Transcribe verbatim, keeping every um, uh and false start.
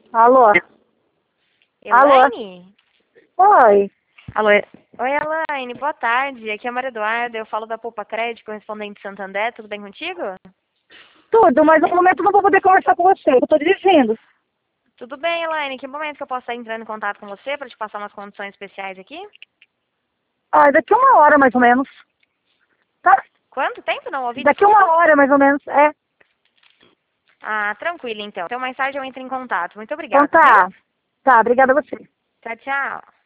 Alô? Alô? Elaine? Oi. Alô? Oi, Elaine, boa tarde. Aqui é a Maria Eduarda, eu falo da Poupa Crédito, correspondente Santander. Tudo bem contigo? Tudo, mas no momento não vou poder conversar com você, eu tô dirigindo. Tudo bem, Elaine. Que momento que eu posso estar entrando em contato com você para te passar umas condições especiais aqui? Ah, daqui uma hora mais ou menos. Tá? Quanto tempo? Não ouvi, Daqui desculpa. uma hora mais ou menos, é. Ah, tranquilo então. Então mais tarde eu entro em contato. Muito Então obrigada, viu? tá. Tá, obrigada a você. Tchau, tchau.